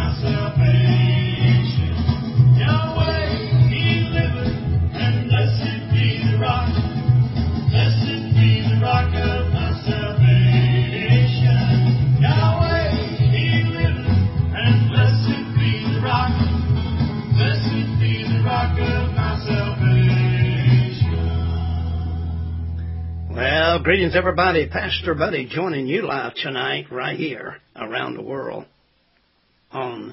Well, greetings everybody. Pastor Buddy joining you live tonight right here around the world on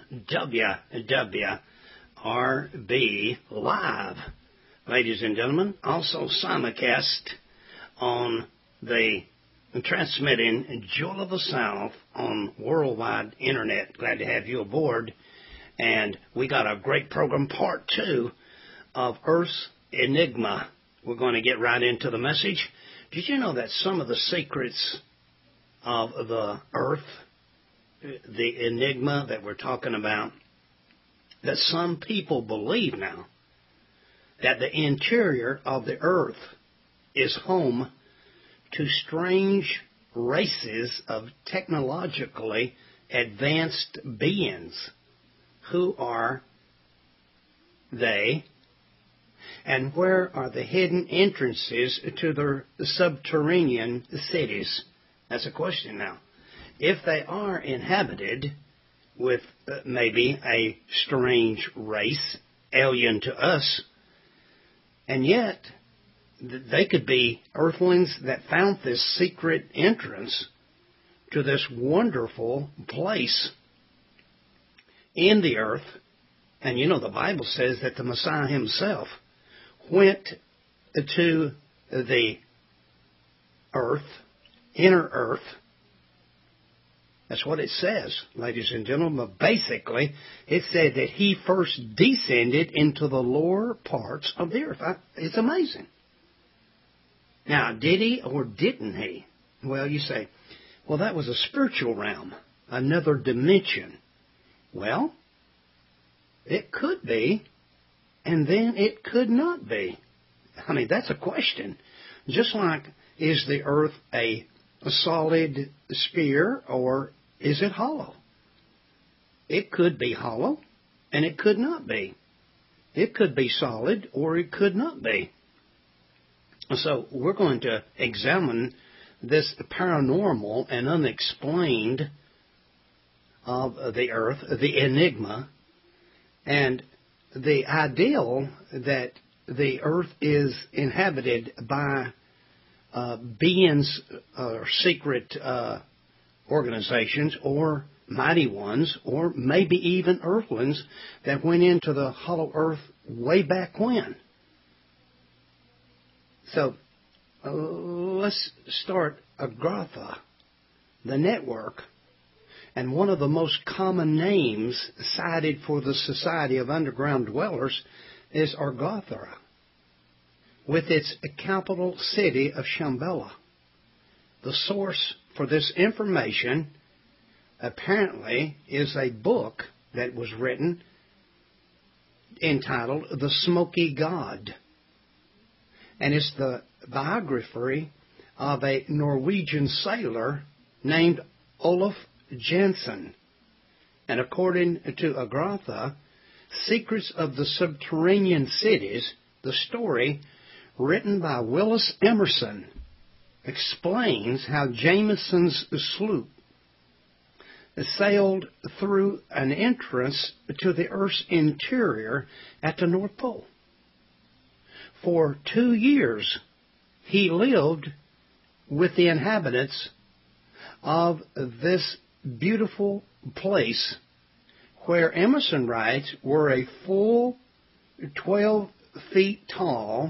WWRB Live. Ladies and gentlemen, also simulcast on the transmitting Jewel of the South on worldwide internet. Glad to have you aboard. And we got a great program, part 2 of Earth's Enigma. We're going to get right into the message. Did you know that some of the secrets of the earth, the enigma that we're talking about, that some people believe now, that the interior of the earth is home to strange races of technologically advanced beings? Who are they? And where are the hidden entrances to their subterranean cities? That's a question now. If they are inhabited with maybe a strange race, alien to us, and yet they could be earthlings that found this secret entrance to this wonderful place in the earth. And you know the Bible says that the Messiah himself went to the earth, inner earth. That's what it says, ladies and gentlemen. But basically, it said that he first descended into the lower parts of the earth. It's amazing. Now, did he or didn't he? Well, you say, well, that was a spiritual realm, another dimension. Well, it could be. And then it could not be. I mean, that's a question. Just like, is the earth a solid sphere or is it hollow? It could be hollow and it could not be. It could be solid or it could not be. So we're going to examine this paranormal and unexplained of the earth, the enigma, and the ideal that the earth is inhabited by beings or secret organizations or mighty ones or maybe even earthlings that went into the hollow earth way back when. So let's start Agartha, the network. And one of the most common names cited for the Society of Underground Dwellers is Agartha, with its capital city of Shambhala. The source for this information apparently is a book that was written entitled The Smoky God. And it's the biography of a Norwegian sailor named Olaf Jansen. And according to Agartha, Secrets of the Subterranean Cities, the story written by Willis Emerson explains how Jameson's sloop sailed through an entrance to the Earth's interior at the North Pole. For 2 years, he lived with the inhabitants of this beautiful place where Emerson writes were a full 12 feet tall.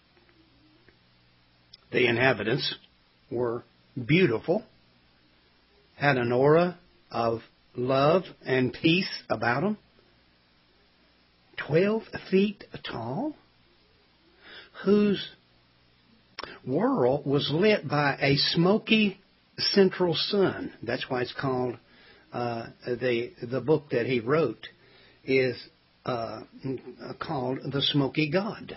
The inhabitants were beautiful, had an aura of love and peace about them. 12 feet tall, whose world was lit by a smoky central sun. That's why it's called, the book that he wrote is called The Smoky God.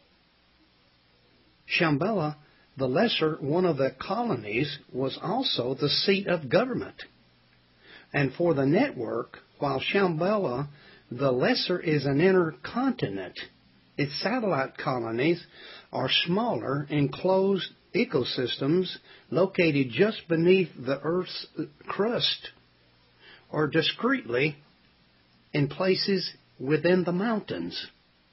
Shambhala, the lesser one of the colonies, was also the seat of government. And for the network, while Shambhala, the lesser, is an inner continent. Its satellite colonies are smaller, enclosed ecosystems located just beneath the Earth's crust or discreetly in places within the mountains.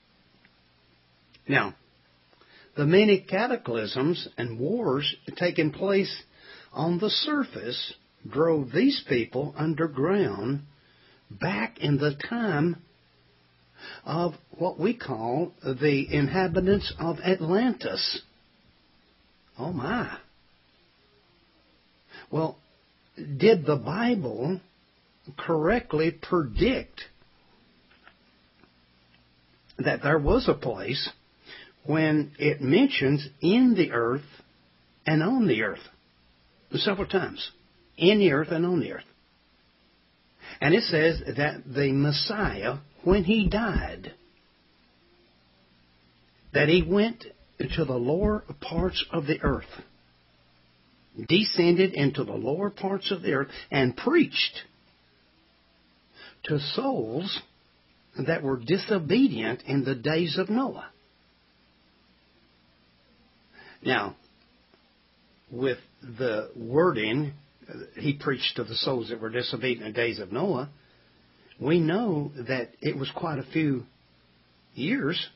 Now, the many cataclysms and wars taking place on the surface drove these people underground back in the time of what we call the inhabitants of Atlantis. Oh my. Well, did the Bible correctly predict that there was a place when it mentions in the earth and on the earth? Several times. In the earth and on the earth. And it says that the Messiah, when he died, that he went to the lower parts of the earth, descended into the lower parts of the earth, and preached to souls that were disobedient in the days of Noah. Now, with the wording, he preached to the souls that were disobedient in the days of Noah, we know that it was quite a few years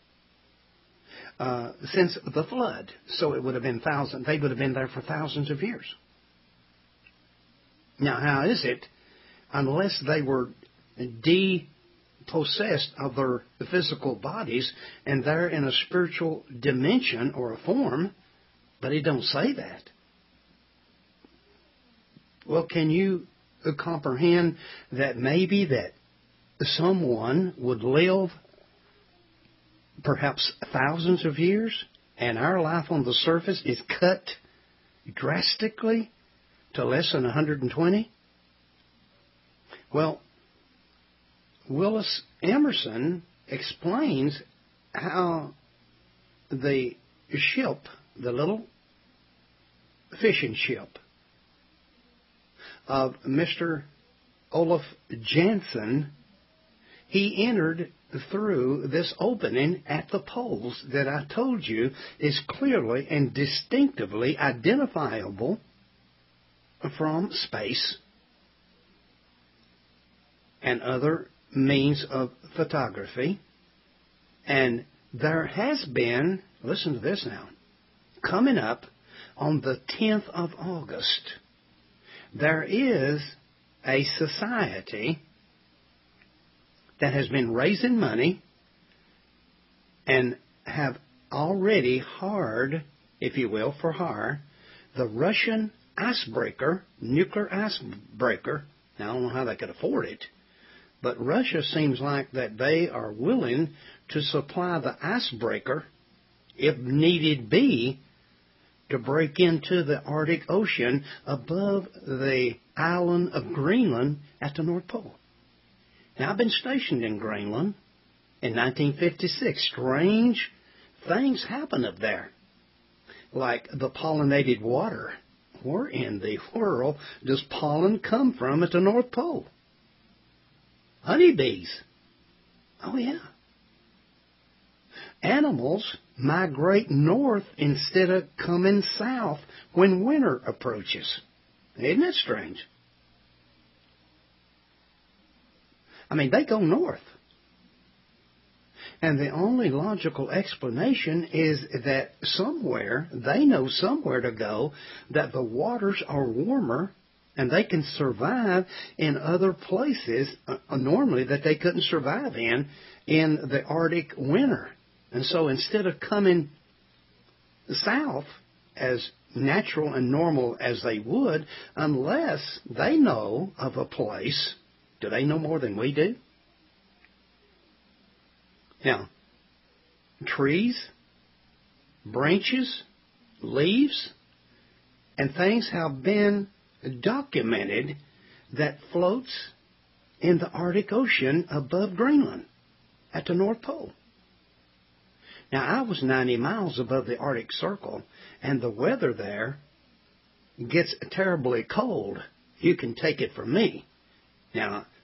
since the flood. So it would have been thousands. They would have been there for thousands of years. Now, how is it, unless they were depossessed of their physical bodies and they're in a spiritual dimension or a form, but it don't say that. Well, can you comprehend that maybe that someone would live perhaps thousands of years and our life on the surface is cut drastically to less than 120? Well, Willis Emerson explains how the ship, the little fishing ship of Mr. Olaf Jansen, he entered through this opening at the poles that I told you is clearly and distinctively identifiable from space and other means of photography. And there has been, listen to this now, coming up on the 10th of August, there is a society that has been raising money and have already hired, if you will, for hire, the Russian icebreaker, nuclear icebreaker. Now, I don't know how they could afford it, but Russia seems like that they are willing to supply the icebreaker, if needed be, to break into the Arctic Ocean above the island of Greenland at the North Pole. Now, I've been stationed in Greenland in 1956. Strange things happen up there, like the pollinated water. Where in the world does pollen come from at the North Pole? Honeybees. Oh, yeah. Animals migrate north instead of coming south when winter approaches. Isn't that strange? I mean, they go north. And the only logical explanation is that somewhere, they know somewhere to go, that the waters are warmer and they can survive in other places normally that they couldn't survive in the Arctic winter. And so instead of coming south as natural and normal as they would, unless they know of a place. Do they know more than we do? Now, trees, branches, leaves, and things have been documented that floats in the Arctic Ocean above Greenland at the North Pole. Now, I was 90 miles above the Arctic Circle, and the weather there gets terribly cold. You can take it from me. Now,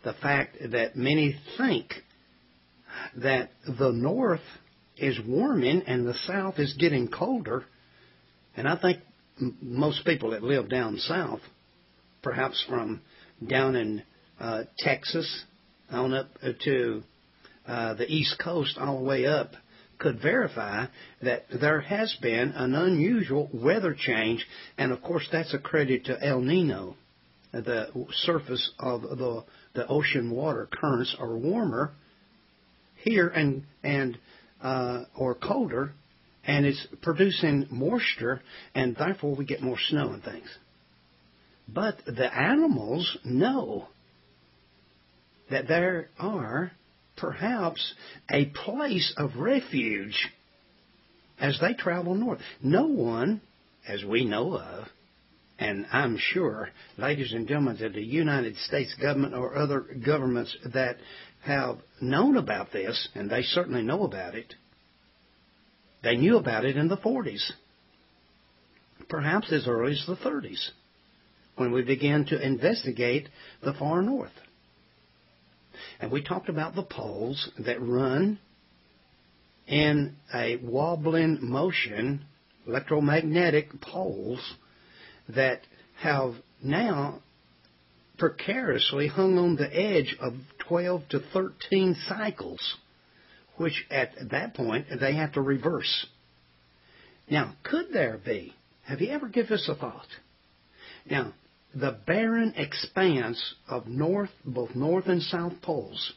the fact that many think that the north is warming and the south is getting colder. And I think most people that live down south, perhaps from down in Texas on up to the East Coast all the way up, could verify that there has been an unusual weather change. And of course that's a credit to El Nino. The surface of the ocean water currents are warmer here and or colder, and it's producing moisture, and therefore we get more snow and things. But the animals know that there are perhaps a place of refuge as they travel north. No one, as we know of, and I'm sure, ladies and gentlemen, that the United States government or other governments that have known about this, and they certainly know about it, they knew about it in the 40s, perhaps as early as the 30s, when we began to investigate the far north. And we talked about the poles that run in a wobbling motion, electromagnetic poles that have now precariously hung on the edge of 12 to 13 cycles, which at that point they have to reverse. Now, could there be, have you ever given this a thought? Now, the barren expanse of both north and south poles,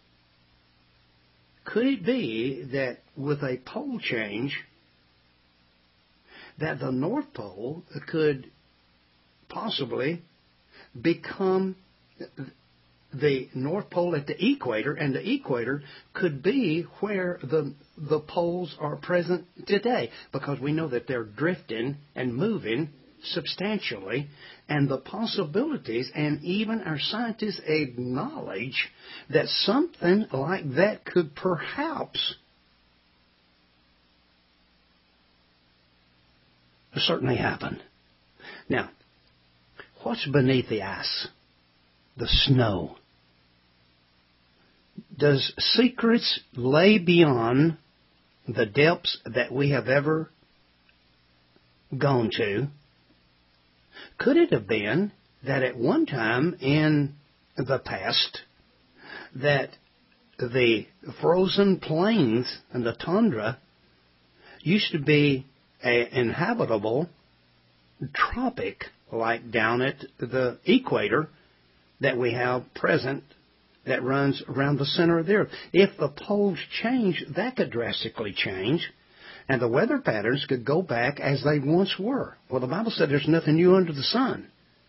could it be that with a pole change, that the North Pole could possibly become the North Pole at the equator, and the equator could be where the poles are present today, because we know that they're drifting and moving substantially, and the possibilities, and even our scientists acknowledge that something like that could perhaps certainly happen. Now, what's beneath the ice? The snow. Does secrets lay beyond the depths that we have ever gone to? Could it have been that at one time in the past that the frozen plains and the tundra used to be an inhabitable tropic, like down at the equator that we have present, that runs around the center of the earth? If the poles change, that could drastically change, and the weather patterns could go back as they once were. Well, the Bible said there's nothing new under the sun.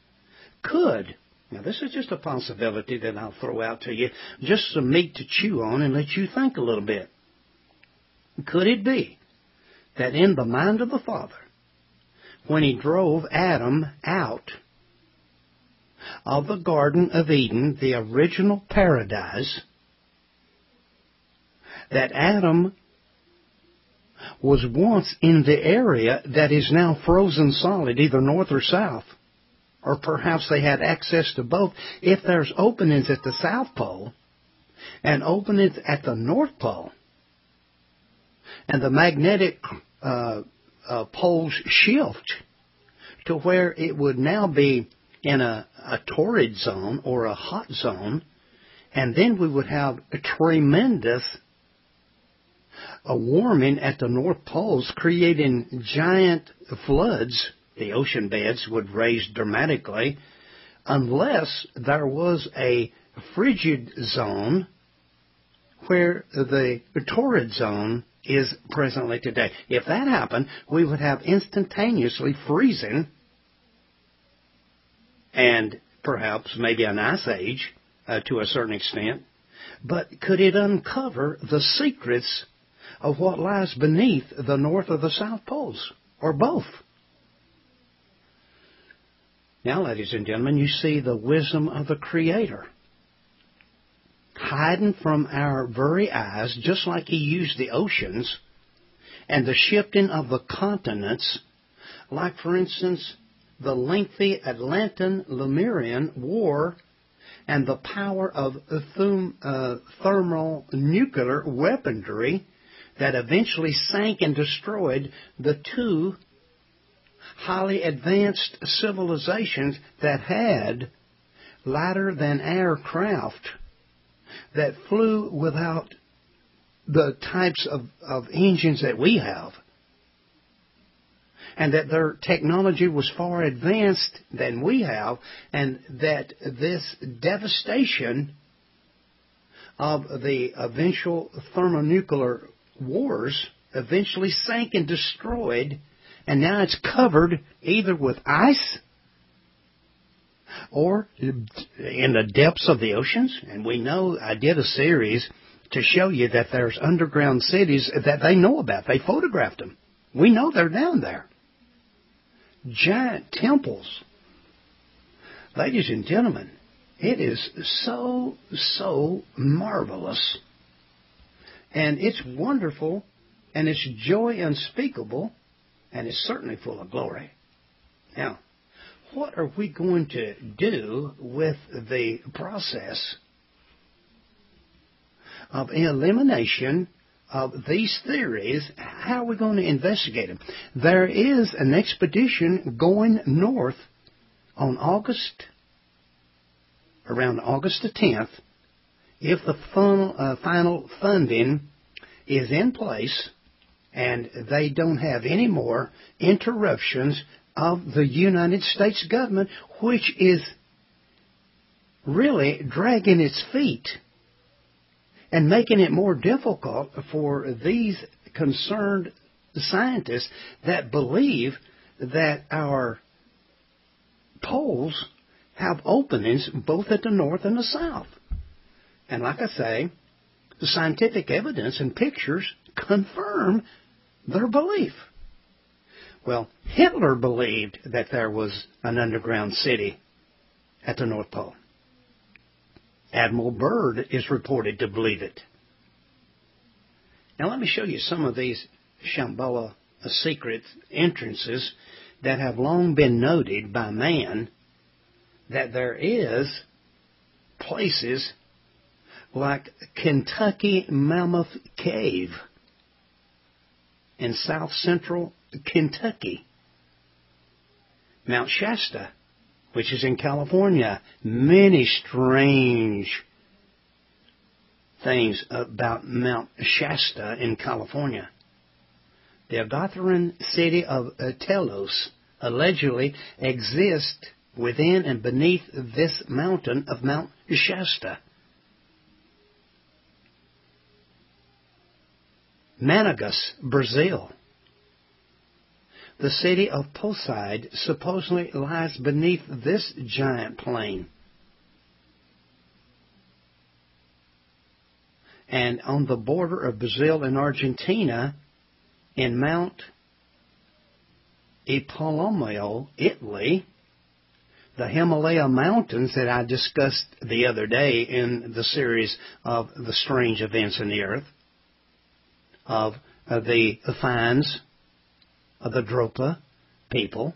Now this is just a possibility that I'll throw out to you, just some meat to chew on and let you think a little bit. Could it be that in the mind of the Father, when He drove Adam out of the Garden of Eden, the original paradise, that Adam was once in the area that is now frozen solid, either north or south, or perhaps they had access to both. If there's openings at the South Pole and openings at the North Pole, and the magnetic poles shift to where it would now be in a torrid zone or a hot zone, and then we would have a tremendous warming at the North Poles, creating giant floods. The ocean beds would raise dramatically unless there was a frigid zone where the torrid zone is presently today. If that happened, we would have instantaneously freezing and perhaps maybe an ice age to a certain extent. But could it uncover the secrets of what lies beneath the North or the South Poles, or both? Now, ladies and gentlemen, you see the wisdom of the Creator hiding from our very eyes, just like He used the oceans and the shifting of the continents, like, for instance, the lengthy Atlantean-Lemurian War and the power of thermonuclear weaponry that eventually sank and destroyed the two highly advanced civilizations that had lighter-than-air craft that flew without the types of engines that we have, and that their technology was far advanced than we have, and that this devastation of the eventual thermonuclear wars eventually sank and destroyed, and now it's covered either with ice or in the depths of the oceans. And we know, I did a series to show you that there's underground cities that they know about. They photographed them. We know they're down there. Giant temples. Ladies and gentlemen, it is so marvelous. And it's wonderful, and it's joy unspeakable, and it's certainly full of glory. Now, what are we going to do with the process of elimination of these theories? How are we going to investigate them? There is an expedition going north on around August the 10th, if the final funding is in place and they don't have any more interruptions of the United States government, which is really dragging its feet and making it more difficult for these concerned scientists that believe that our poles have openings both at the north and the south. And like I say, the scientific evidence and pictures confirm their belief. Well, Hitler believed that there was an underground city at the North Pole. Admiral Byrd is reported to believe it. Now let me show you some of these Shambhala secret entrances that have long been noted by man, that there is places like Kentucky Mammoth Cave in south central Kentucky, Mount Shasta, which is in California. Many strange things about Mount Shasta in California. The Agatharan city of Telos allegedly exists within and beneath this mountain of Mount Shasta. Manaus, Brazil. The city of Poseid supposedly lies beneath this giant plain. And on the border of Brazil and Argentina, in Mount Epolomio, Italy, the Himalaya Mountains that I discussed the other day in the series of the strange events in the earth, of the finds of the Dropa people.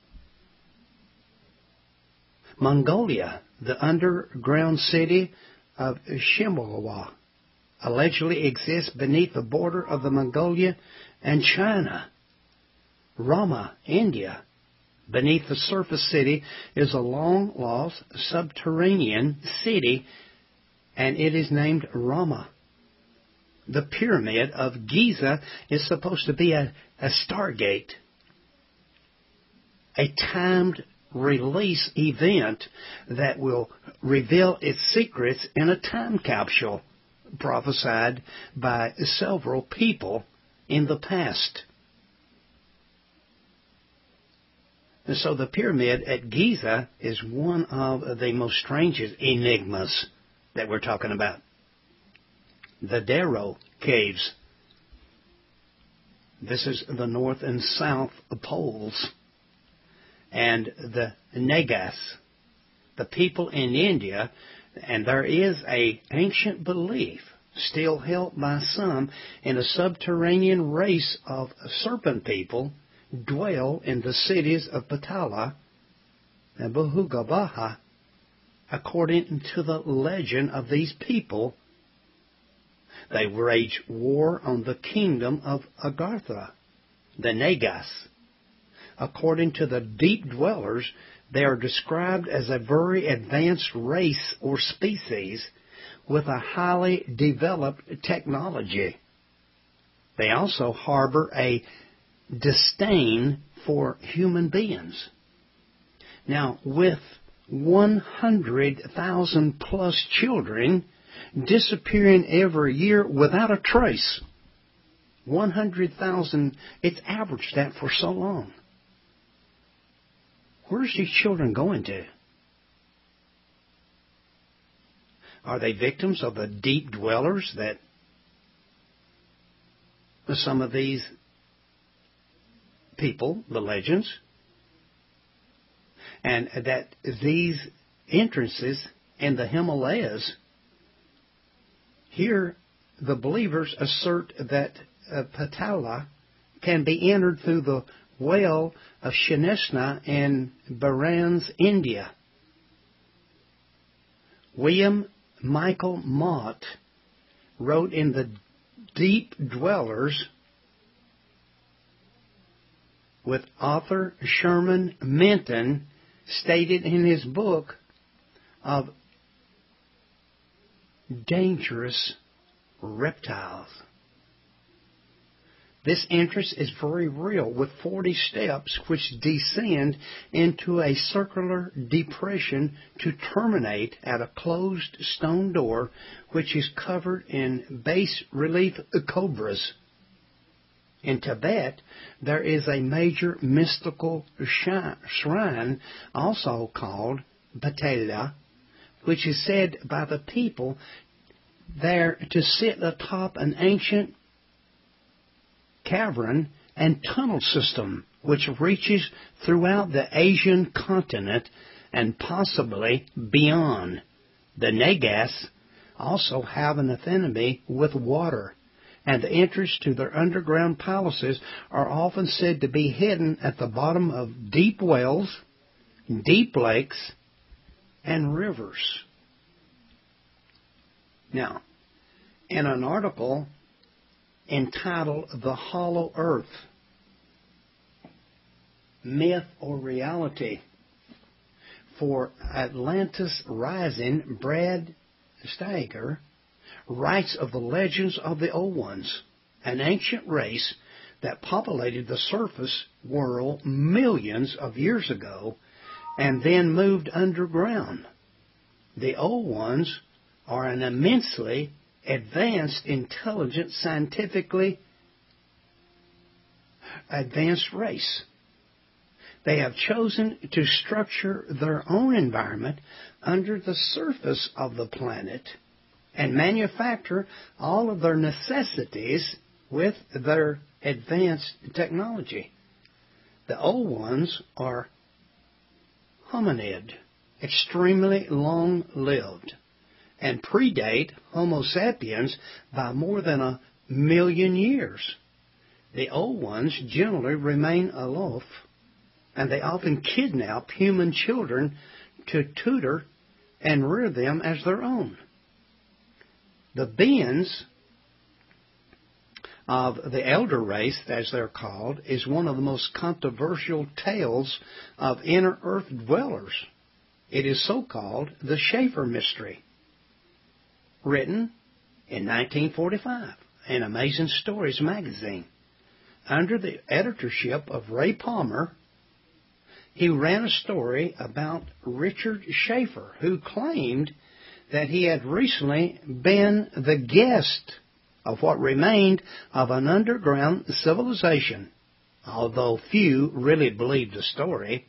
Mongolia, the underground city of Shimowa, allegedly exists beneath the border of the Mongolia and China. Rama, India, beneath the surface city, is a long-lost subterranean city, and it is named Rama. The Pyramid of Giza is supposed to be a stargate, a timed release event that will reveal its secrets in a time capsule prophesied by several people in the past. And so the pyramid at Giza is one of the most strangest enigmas that we're talking about. The Darrow Caves. This is the north and south poles. And the Nagas, the people in India, and there is an ancient belief, still held by some, in a subterranean race of serpent people dwell in the cities of Patala and Bhugabaha according to the legend of these people, they waged war on the kingdom of Agartha, the Nagas. According to the deep dwellers, they are described as a very advanced race or species with a highly developed technology. They also harbor a disdain for human beings. Now, with 100,000 plus children disappearing every year without a trace, 100,000, it's averaged that for so long. Where's these children going to? Are they victims of the deep dwellers that some of these people, the legends, and that these entrances in the Himalayas, here the believers assert that Patala can be entered through the well of Shineshna in Barans, India. William Michael Mott wrote in The Deep Dwellers with author Sherman Minton, stated in his book of Dangerous Reptiles. This entrance is very real, with 40 steps which descend into a circular depression to terminate at a closed stone door which is covered in bas-relief cobras. In Tibet, there is a major mystical shrine, also called Patala, which is said by the people there to sit atop an ancient cavern and tunnel system which reaches throughout the Asian continent and possibly beyond. The Nagas also have an affinity with water, and the entrance to their underground palaces are often said to be hidden at the bottom of deep wells, deep lakes, and rivers. Now, in an article entitled The Hollow Earth, Myth or Reality, for Atlantis Rising, Brad Steiger writes of the legends of the Old Ones, an ancient race that populated the surface world millions of years ago and then moved underground. The Old Ones are an immensely advanced, intelligent, scientifically advanced race. They have chosen to structure their own environment under the surface of the planet and manufacture all of their necessities with their advanced technology. The Old Ones are hominid, extremely long-lived, and predate Homo sapiens by more than 1 million years. The Old Ones generally remain aloof, and they often kidnap human children to tutor and rear them as their own. The beings of the elder race, as they're called, is one of the most controversial tales of inner earth dwellers. It is so called the Schaefer Mystery, written in 1945 in Amazing Stories magazine. Under the editorship of Ray Palmer, he ran a story about Richard Schaefer, who claimed that he had recently been the guest of what remained of an underground civilization. Although few really believed the story,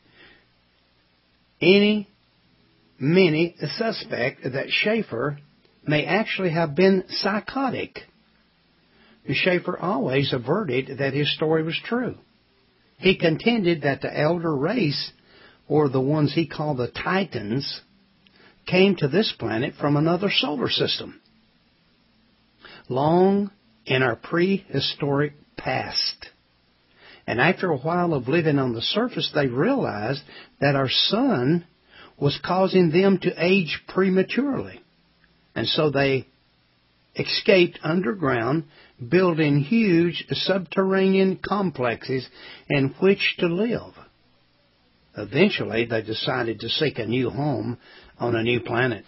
many suspect that Schaefer may actually have been psychotic. Schaefer always averted that his story was true. He contended that the elder race, or the ones he called the Titans, came to this planet from another solar system, long in our prehistoric past. And after a while of living on the surface, they realized that our sun was causing them to age prematurely. And so they escaped underground, building huge subterranean complexes in which to live. Eventually, they decided to seek a new home on a new planet.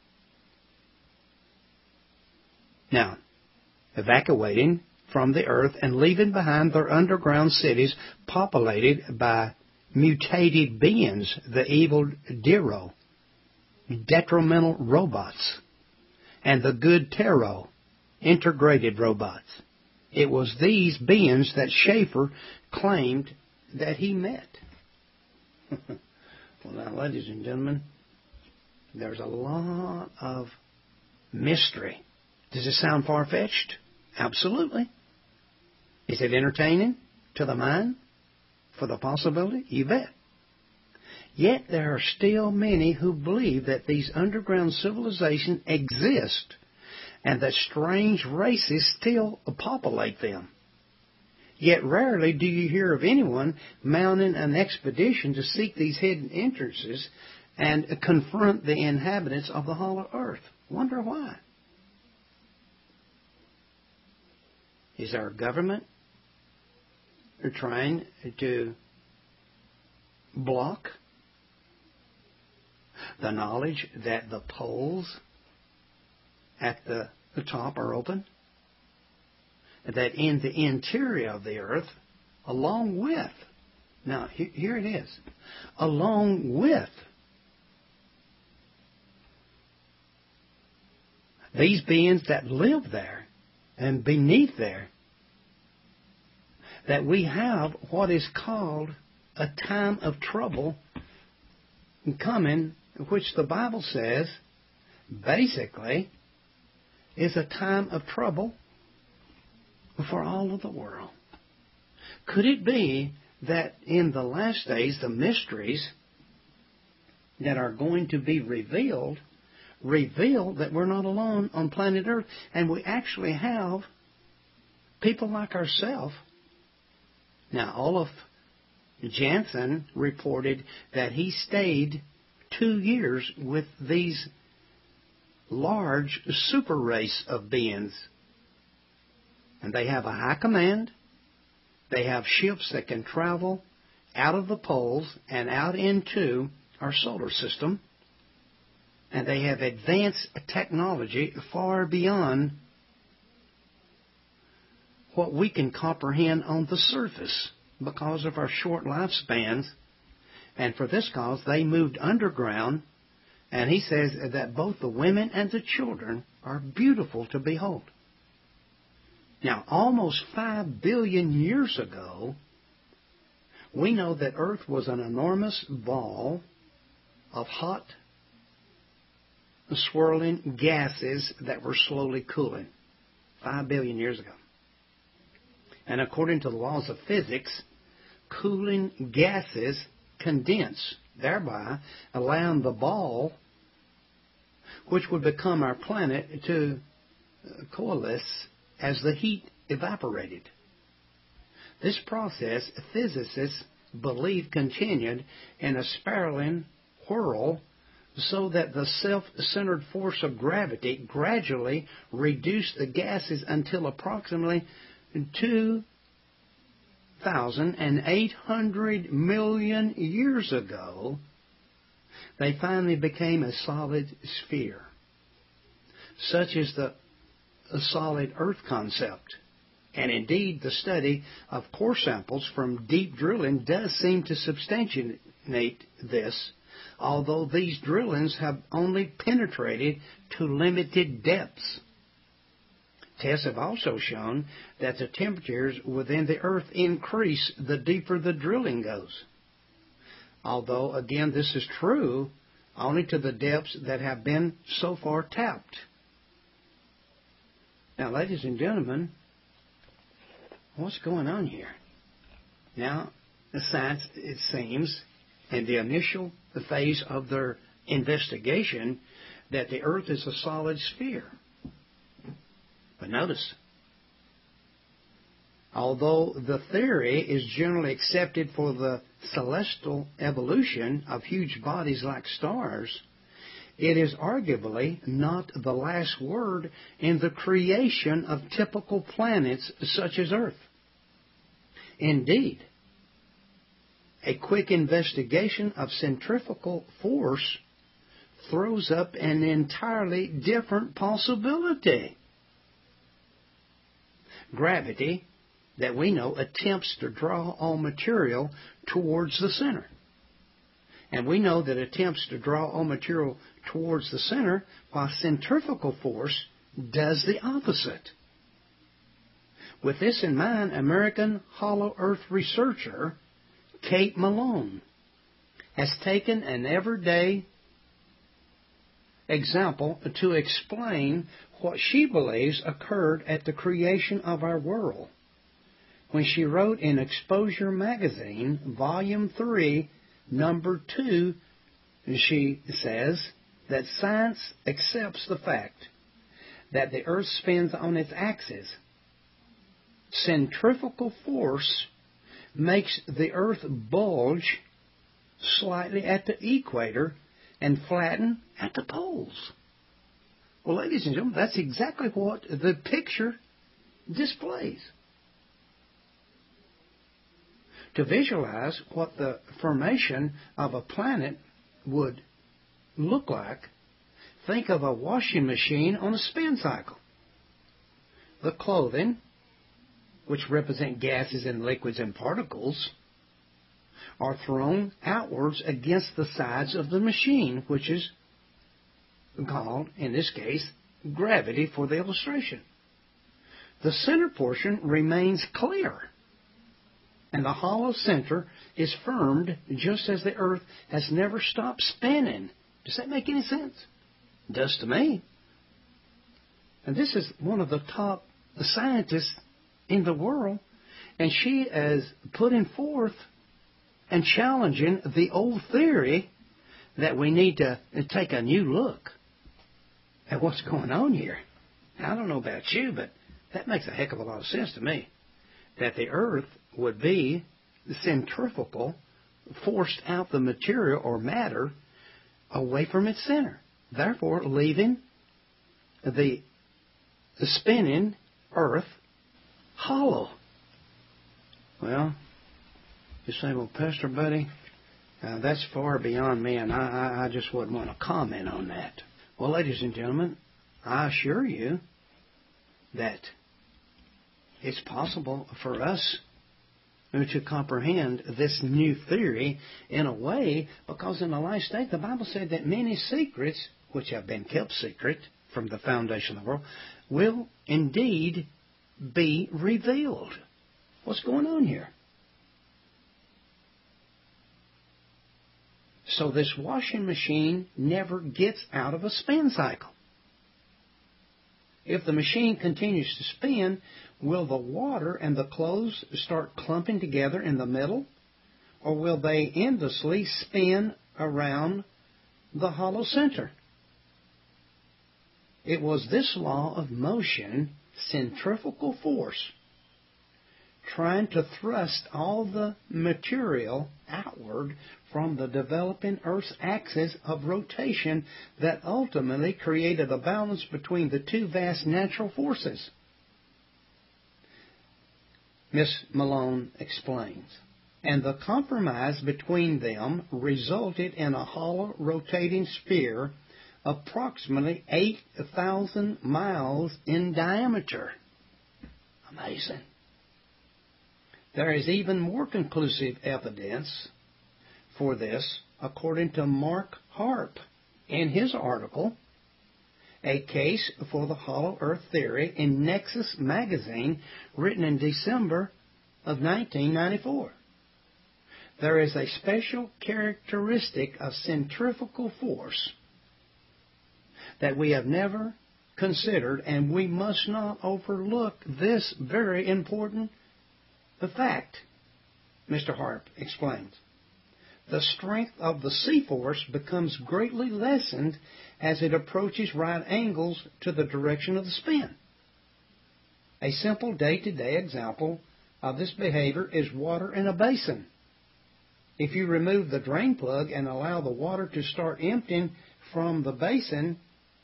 Now, evacuating from the earth and leaving behind their underground cities populated by mutated beings, the evil Dero, detrimental robots, and the good Tero, integrated robots. It was these beings that Schaeffer claimed that he met. Well, now, ladies and gentlemen, there's a lot of mystery. Does it sound far-fetched? Absolutely. Is it entertaining to the mind for the possibility? You bet. Yet there are still many who believe that these underground civilizations exist and that strange races still populate them. Yet rarely do you hear of anyone mounting an expedition to seek these hidden entrances and confront the inhabitants of the hollow earth. Wonder why? Is our government trying to block the knowledge that the poles at the top are open? That in the interior of the earth, along with, now here it is, along with these beings that live there and beneath there, that we have what is called a time of trouble coming, which the Bible says basically is a time of trouble for all of the world. Could it be that in the last days the mysteries that are going to be reveal that we're not alone on planet Earth, and we actually have people like ourselves? Now, Olaf Jansen reported that he stayed 2 years with these large super race of beings. And they have a high command. They have ships that can travel out of the poles and out into our solar system. And they have advanced technology far beyond what we can comprehend on the surface because of our short lifespans. And for this cause, they moved underground. And he says that both the women and the children are beautiful to behold. Now, almost 5 billion years ago, we know that Earth was an enormous ball of hot, swirling gases that were slowly cooling. 5 billion years ago. And according to the laws of physics, cooling gases condense, thereby allowing the ball, which would become our planet, to coalesce as the heat evaporated. This process, physicists believe, continued in a spiraling whirl so that the self-centered force of gravity gradually reduced the gases until approximately 2,800 million years ago, they finally became a solid sphere. Such is the solid Earth concept. And indeed, the study of core samples from deep drilling does seem to substantiate this, although these drillings have only penetrated to limited depths. Tests have also shown that the temperatures within the Earth increase the deeper the drilling goes. Although, again, this is true only to the depths that have been so far tapped. Now, ladies and gentlemen, what's going on here? Now, the science, it seems, in the initial phase of their investigation, that the Earth is a solid sphere. But notice, Although the theory is generally accepted for the celestial evolution of huge bodies like stars, it is arguably not the last word in the creation of typical planets such as Earth. Indeed, a quick investigation of centrifugal force throws up an entirely different possibility. Gravity, that we know, attempts to draw all material towards the center. And we know that attempts to draw all material towards the center, while centrifugal force does the opposite. With this in mind, American Hollow Earth researcher Kate Malone has taken an everyday example to explain what she believes occurred at the creation of our world when she wrote in Exposure Magazine, Volume 3, Number 2, she says that science accepts the fact that the Earth spins on its axis. Centrifugal force makes the Earth bulge slightly at the equator and flatten at the poles. Well, ladies and gentlemen, that's exactly what the picture displays. To visualize what the formation of a planet would look like, think of a washing machine on a spin cycle. The clothing, which represent gases and liquids and particles, are thrown outwards against the sides of the machine, which is called, in this case, gravity for the illustration. The center portion remains clear, and the hollow center is firmed just as the Earth has never stopped spinning. Does that make any sense? It does to me. And this is one of the top scientists in the world, and she is putting forth and challenging the old theory that we need to take a new look at what's going on here. Now, I don't know about you, but that makes a heck of a lot of sense to me, that the Earth would be centrifugal, forced out the material or matter away from its center, therefore leaving the spinning Earth hollow. Well, you say, well, Pastor Buddy, that's far beyond me, and I just wouldn't want to comment on that. Well, ladies and gentlemen, I assure you that it's possible for us to comprehend this new theory in a way, because in the last state, the Bible said that many secrets, which have been kept secret from the foundation of the world, will indeed be revealed. What's going on here? So this washing machine never gets out of a spin cycle. If the machine continues to spin, will the water and the clothes start clumping together in the middle? Or will they endlessly spin around the hollow center? It was this law of motion, centrifugal force, trying to thrust all the material outward from the developing Earth's axis of rotation that ultimately created a balance between the two vast natural forces. Miss Malone explains. And the compromise between them resulted in a hollow rotating sphere approximately 8,000 miles in diameter. Amazing. There is even more conclusive evidence for this, according to Mark Harp in his article, A Case for the Hollow Earth Theory, in Nexus magazine, written in December of 1994. There is a special characteristic of centrifugal force that we have never considered, and we must not overlook this very important fact, Mr. Harp explains. The strength of the C-force becomes greatly lessened as it approaches right angles to the direction of the spin. A simple day-to-day example of this behavior is water in a basin. If you remove the drain plug and allow the water to start emptying from the basin,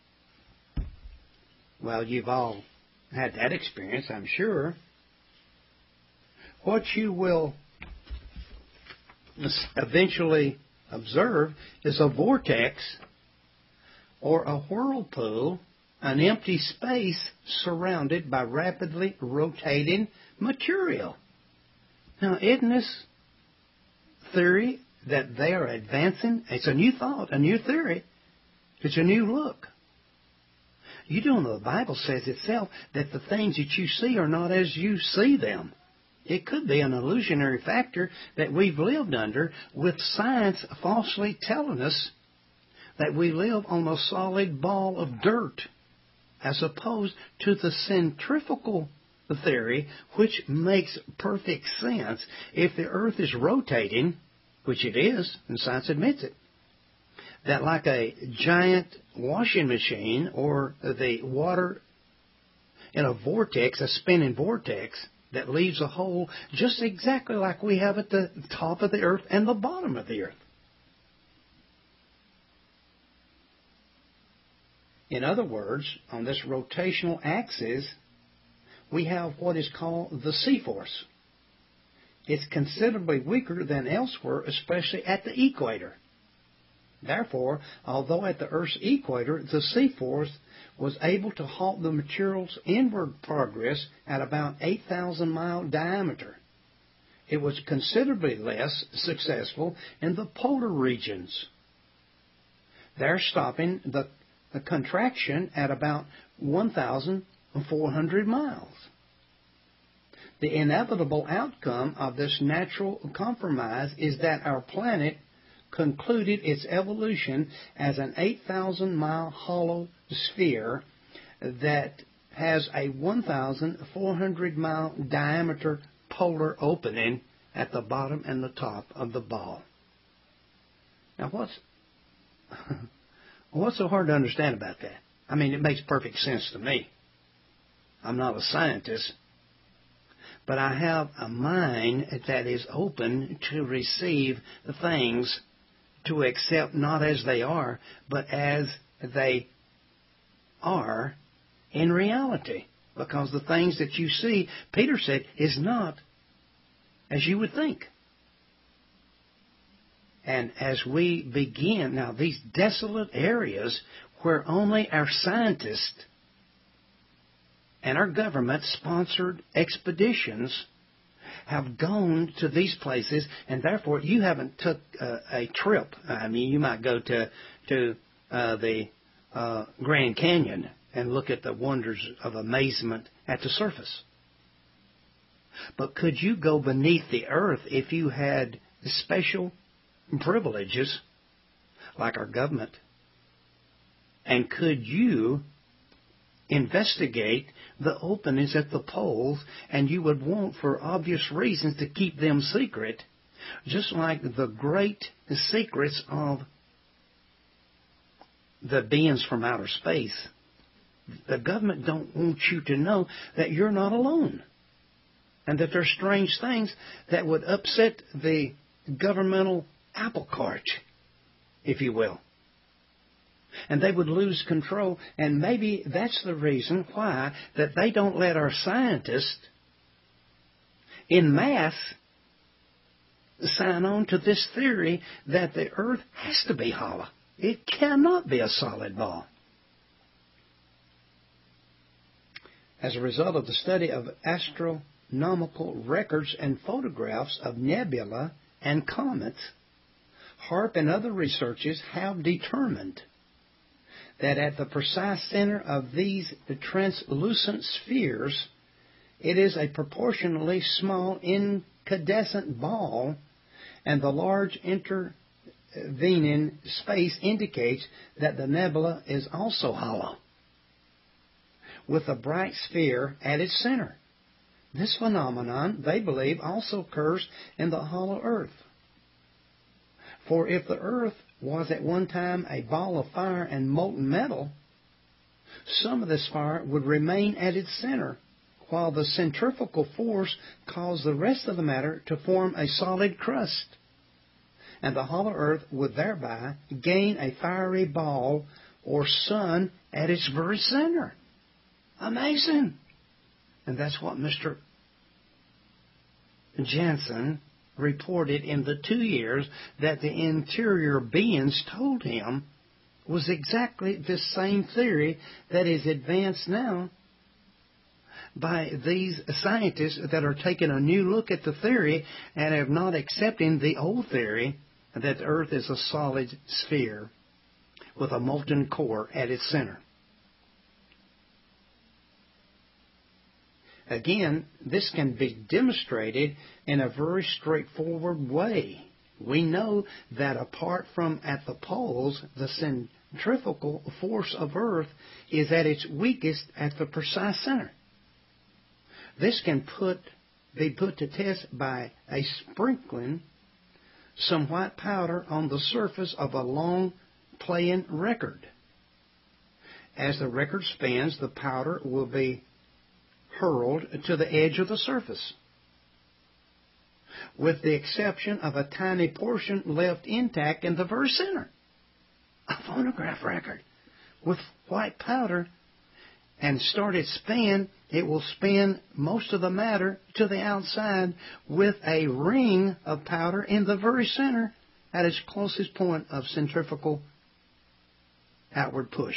well, you've all had that experience, I'm sure. What you will eventually observe is a vortex or a whirlpool, an empty space surrounded by rapidly rotating material. Now, isn't this theory that they are advancing? It's a new thought, a new theory. It's a new look. You do know the Bible says itself that the things that you see are not as you see them. It could be an illusionary factor that we've lived under, with science falsely telling us that we live on a solid ball of dirt, as opposed to the centrifugal theory, which makes perfect sense. If the earth is rotating, which it is, and science admits it, that like a giant washing machine or the water in a vortex, a spinning vortex, that leaves a hole just exactly like we have at the top of the earth and the bottom of the earth. In other words, on this rotational axis, we have what is called the C-force. It's considerably weaker than elsewhere, especially at the equator. Therefore, although at the Earth's equator, the C-force was able to halt the material's inward progress at about 8,000-mile diameter, it was considerably less successful in the polar regions. They're stopping the contraction at about 1,400 miles. The inevitable outcome of this natural compromise is that our planet concluded its evolution as an 8,000-mile hollow sphere that has a 1,400-mile diameter polar opening at the bottom and the top of the ball. Now, what's so hard to understand about that? I mean, it makes perfect sense to me. I'm not a scientist, but I have a mind that is open to receive the things, to accept not as they are, but as they are in reality. Because the things that you see, Peter said, is not as you would think. And as we begin, now these desolate areas where only our scientists and our government-sponsored expeditions have gone to these places, and therefore you haven't took a trip. I mean, you might go to the Grand Canyon and look at the wonders of amazement at the surface. But could you go beneath the earth if you had special privileges like our government? And could you investigate the openings at the poles, and you would want, for obvious reasons, to keep them secret, just like the great secrets of the beings from outer space. The government don't want you to know that you're not alone, and that there's strange things that would upset the governmental apple cart, if you will. And they would lose control, and maybe that's the reason why that they don't let our scientists in mass sign on to this theory that the earth has to be hollow. It cannot be a solid ball. As a result of the study of astronomical records and photographs of nebula and comets, HAARP and other researchers have determined that at the precise center of these translucent spheres, it is a proportionally small incandescent ball, and the large intervening space indicates that the nebula is also hollow, with a bright sphere at its center. This phenomenon, they believe, also occurs in the hollow earth. For if the earth was at one time a ball of fire and molten metal, some of this fire would remain at its center, while the centrifugal force caused the rest of the matter to form a solid crust. And the hollow earth would thereby gain a fiery ball or sun at its very center. Amazing! And that's what Mr. Jansen reported in the 2 years that the interior beings told him was exactly the same theory that is advanced now by these scientists that are taking a new look at the theory and are not accepting the old theory that the earth is a solid sphere with a molten core at its center. Again, this can be demonstrated in a very straightforward way. We know that apart from at the poles, the centrifugal force of Earth is at its weakest at the precise center. This can be put to test by a sprinkling some white powder on the surface of a long playing record. As the record spins, the powder will be hurled to the edge of the surface, with the exception of a tiny portion left intact in the very center. A phonograph record with white powder, and start its spin, it will spin most of the matter to the outside with a ring of powder in the very center at its closest point of centrifugal outward push.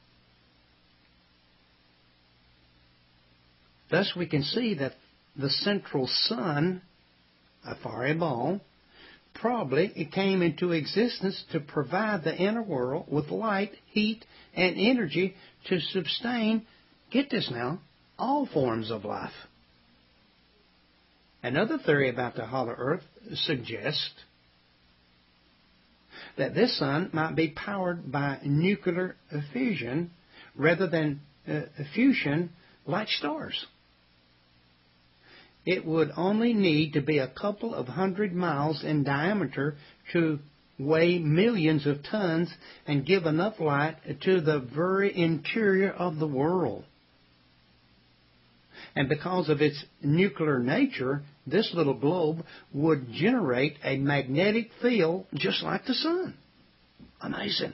Thus we can see that the central sun, a fiery ball, probably it came into existence to provide the inner world with light, heat, and energy to sustain, get this now, all forms of life. Another theory about the hollow earth suggests that this sun might be powered by nuclear fission rather than fusion like stars. It would only need to be a couple of 100 miles in diameter to weigh millions of tons and give enough light to the very interior of the world. And because of its nuclear nature, this little globe would generate a magnetic field just like the sun. Amazing.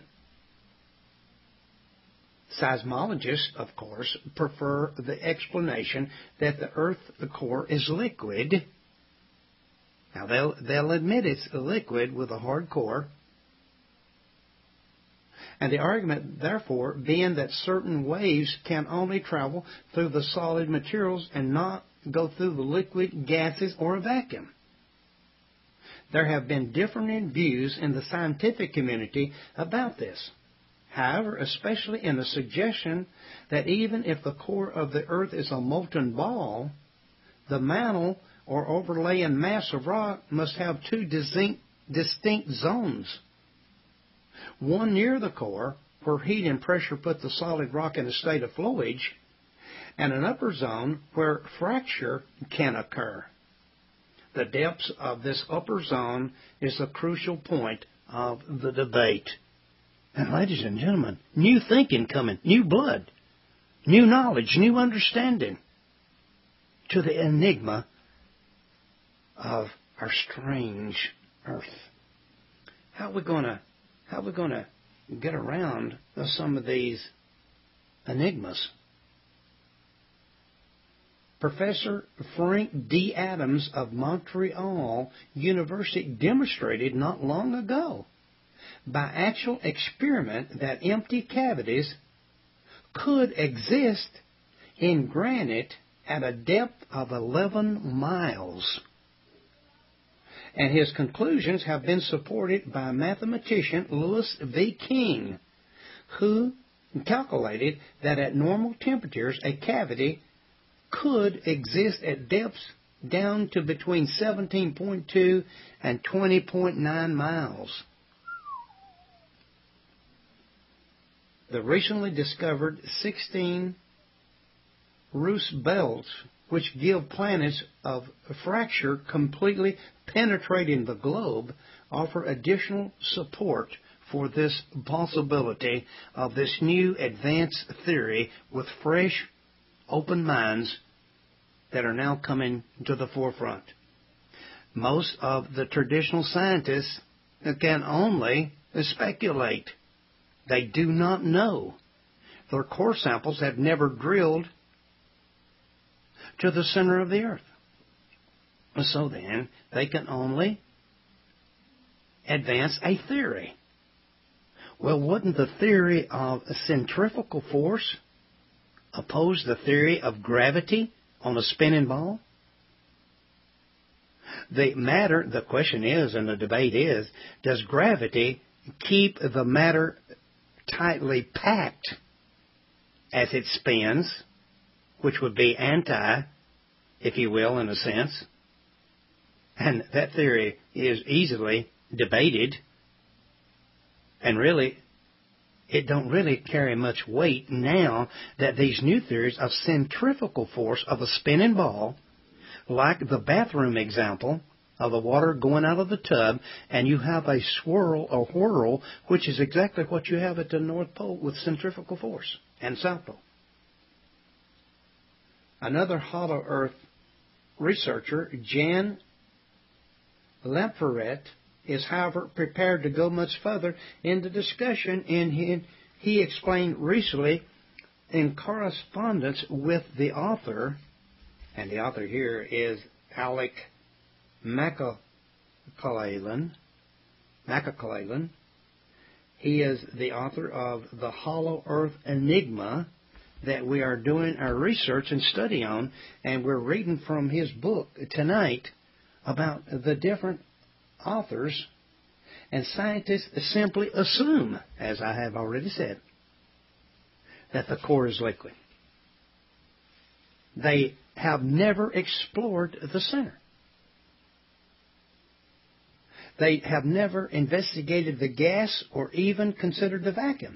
Seismologists, of course, prefer the explanation that the Earth core is liquid. Now, they'll admit it's a liquid with a hard core. And the argument, therefore, being that certain waves can only travel through the solid materials and not go through the liquid, gases, or a vacuum. There have been different views in the scientific community about this. However, especially in the suggestion that even if the core of the Earth is a molten ball, the mantle or overlaying mass of rock must have two distinct zones. One near the core, where heat and pressure put the solid rock in a state of flowage, and an upper zone where fracture can occur. The depths of this upper zone is the crucial point of the debate. And ladies and gentlemen, new thinking coming, new blood, new knowledge, new understanding to the enigma of our strange Earth. How are we going to get around some of these enigmas? Professor Frank D. Adams of Montreal University demonstrated not long ago by actual experiment that empty cavities could exist in granite at a depth of 11 miles. And his conclusions have been supported by mathematician Louis V. King, who calculated that at normal temperatures a cavity could exist at depths down to between 17.2 and 20.9 miles. The recently discovered 16 Roose belts, which give planets of fracture completely penetrating the globe, offer additional support for this possibility of this new advanced theory with fresh, open minds that are now coming to the forefront. Most of the traditional scientists can only speculate. They do not know. Their core samples have never drilled to the center of the earth. So then, they can only advance a theory. Well, wouldn't the theory of centrifugal force oppose the theory of gravity on a spinning ball? The question is, and the debate is, does gravity keep the matter tightly packed as it spins, which would be anti, if you will, in a sense? And that theory is easily debated, and really, it don't really carry much weight now that these new theories of centrifugal force of a spinning ball, like the bathroom example of the water going out of the tub, and you have a swirl or whirl, which is exactly what you have at the North Pole with centrifugal force, and South Pole. Another Hollow Earth researcher, Jan Lampheret, is, however, prepared to go much further in the discussion, and he explained recently in correspondence with the author, and the author here is Alec Macallan. He is the author of The Hollow Earth Enigma that we are doing our research and study on, and we're reading from his book tonight about the different authors, and scientists simply assume, as I have already said, that the core is liquid. They have never explored the center. They have never investigated the gas or even considered the vacuum.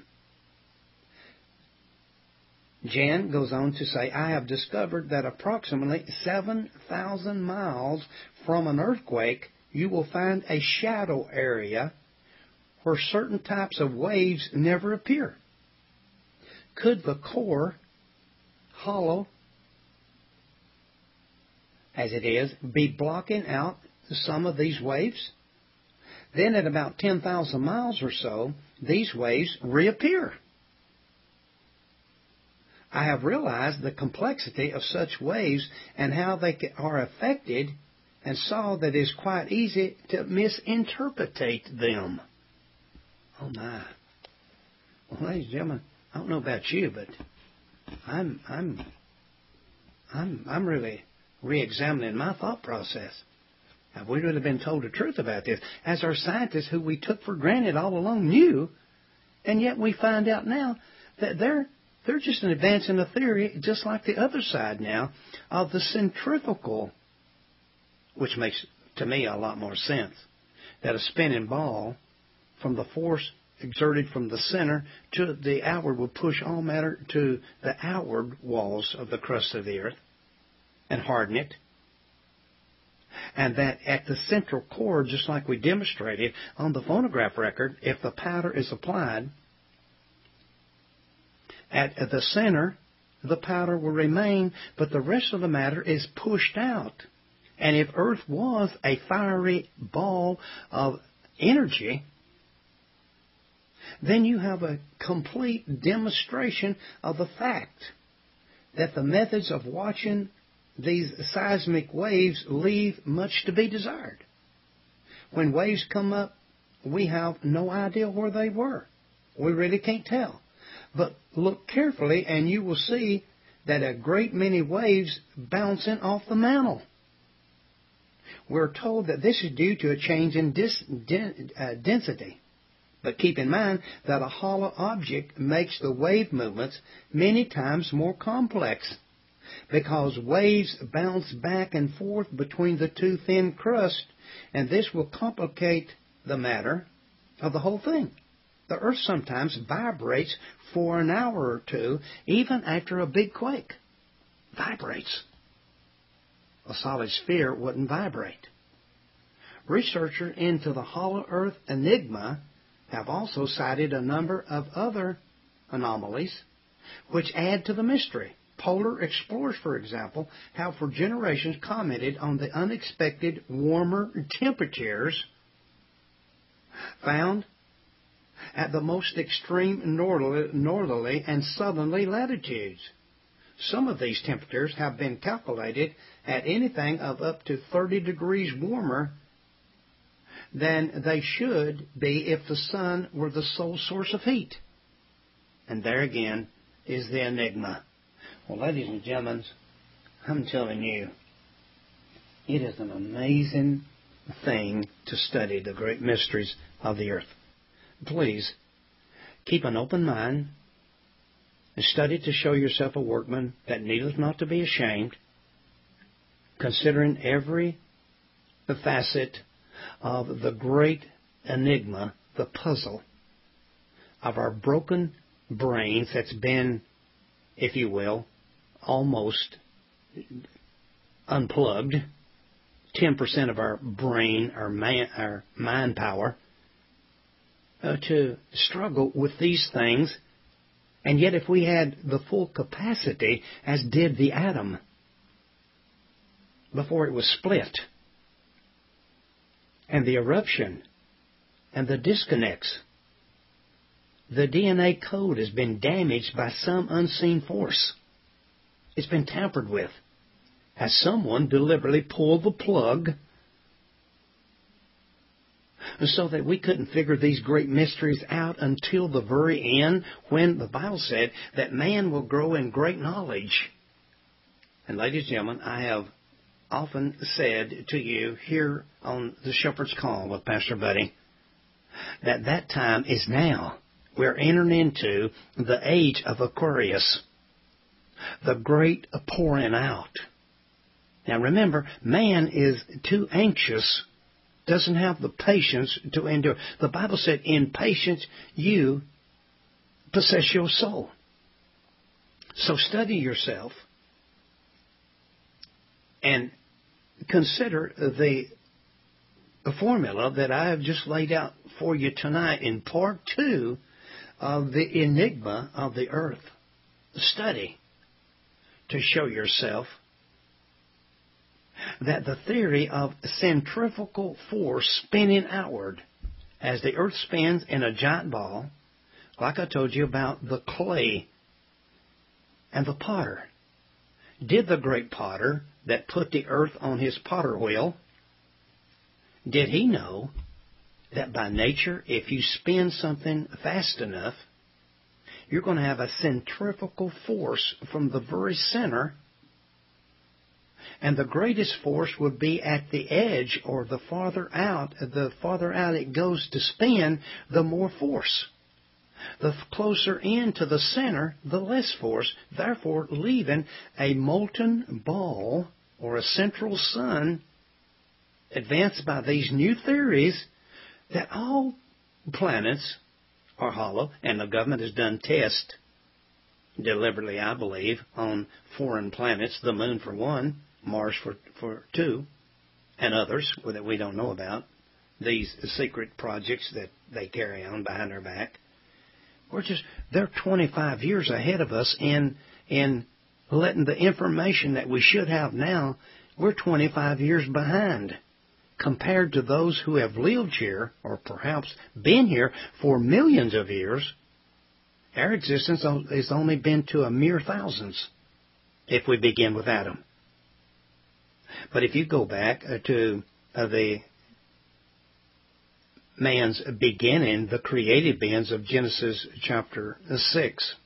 Jan goes on to say, I have discovered that approximately 7,000 miles from an earthquake, you will find a shadow area where certain types of waves never appear. Could the core, hollow as it is, be blocking out some of these waves? Then at about 10,000 miles or so, these waves reappear. I have realized the complexity of such waves and how they are affected, and saw that it is quite easy to misinterpret them. Oh my. Well, ladies and gentlemen, I don't know about you, but I'm really re-examining my thought process. Have we really been told the truth about this? As our scientists, who we took for granted all along, knew, and yet we find out now that they're just an advance in the theory, just like the other side now, of the centrifugal, which makes, to me, a lot more sense. That a spinning ball, from the force exerted from the center to the outward, will push all matter to the outward walls of the crust of the earth and harden it. And that at the central core, just like we demonstrated on the phonograph record, if the powder is applied, at the center, the powder will remain, but the rest of the matter is pushed out. And if Earth was a fiery ball of energy, then you have a complete demonstration of the fact that the methods of watching these seismic waves leave much to be desired. When waves come up, we have no idea where they were. We really can't tell. But look carefully and you will see that a great many waves bouncing off the mantle. We're told that this is due to a change in density. But keep in mind that a hollow object makes the wave movements many times more complex, because waves bounce back and forth between the two thin crusts, and this will complicate the matter of the whole thing. The Earth sometimes vibrates for an hour or two, even after a big quake. Vibrates. A solid sphere wouldn't vibrate. Researchers into the Hollow Earth Enigma have also cited a number of other anomalies which add to the mystery. Polar explorers, for example, have for generations commented on the unexpected warmer temperatures found at the most extreme northerly and southerly latitudes. Some of these temperatures have been calculated at anything of up to 30 degrees warmer than they should be if the sun were the sole source of heat. And there again is the enigma. Well, ladies and gentlemen, I'm telling you, it is an amazing thing to study the great mysteries of the earth. Please, keep an open mind and study to show yourself a workman that needeth not to be ashamed, considering every facet of the great enigma, the puzzle of our broken brains that's been, if you will, almost unplugged. 10% of our brain, our mind power, to struggle with these things. And yet if we had the full capacity, as did the atom before it was split, and the eruption, and the disconnects, the DNA code has been damaged by some unseen force. It's been tampered with. Has someone deliberately pulled the plug so that we couldn't figure these great mysteries out until the very end, when the Bible said that man will grow in great knowledge? And ladies and gentlemen, I have often said to you here on the Shepherd's Call with Pastor Buddy that that time is now. We're entering into the age of Aquarius, the great pouring out. Now remember, man is too anxious, doesn't have the patience to endure. The Bible said, in patience you possess your soul. So study yourself and consider the formula that I have just laid out for you tonight in part 2 of the enigma of the earth. Study to show yourself that the theory of centrifugal force spinning outward as the earth spins in a giant ball, like I told you about the clay and the potter. Did the great potter that put the earth on his potter wheel, did he know that by nature, if you spin something fast enough, you're going to have a centrifugal force from the very center, and the greatest force would be at the edge, or the farther out it goes to spin, the more force. The closer in to the center, the less force, therefore leaving a molten ball or a central sun advanced by these new theories that all planets are hollow, and the government has done tests deliberately, I believe, on foreign planets, the moon for one, Mars for two, and others that we don't know about, these secret projects that they carry on behind our back. They're 25 years ahead of us in letting the information that we should have now. We're 25 years behind compared to those who have lived here, or perhaps been here for millions of years. Our existence has only been to a mere thousands, if we begin with Adam. But if you go back to the man's beginning, the created beings of Genesis chapter 6,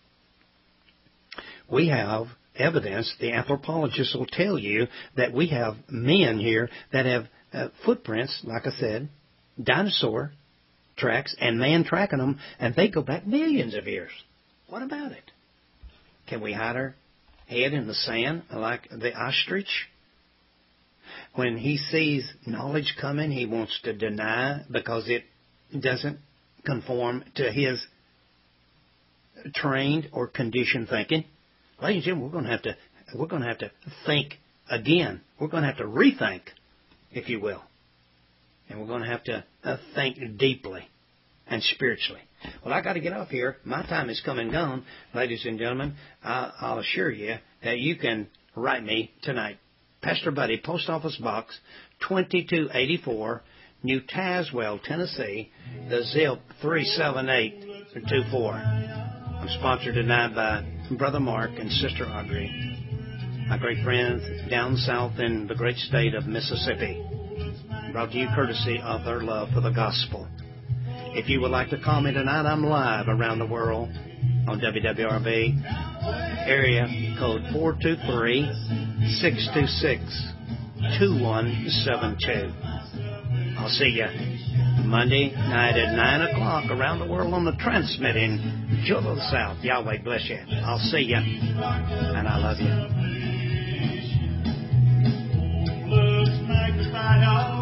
we have evidence. The anthropologists will tell you that we have men here that have footprints, like I said, dinosaur tracks, and man tracking them, and they go back millions of years. What about it? Can we hide our head in the sand like the ostrich? When he sees knowledge coming, he wants to deny because it doesn't conform to his trained or conditioned thinking. Ladies and gentlemen, we're going to have to think again. We're going to have to rethink, if you will. And we're going to have to think deeply and spiritually. Well, I got to get off here. My time is come and gone, ladies and gentlemen. I'll assure you that you can write me tonight. Pastor Buddy, Post Office Box 2284, New Tazewell, Tennessee, the zip 37824. I'm sponsored tonight by Brother Mark and Sister Audrey, my great friends down south in the great state of Mississippi. Brought to you courtesy of their love for the gospel. If you would like to call me tonight, I'm live around the world on WWRB, area code 423-626-2172. I'll see you Monday night at 9 o'clock around the world on the transmitting Jewel of the South. Yahweh bless you. I'll see you, and I love you.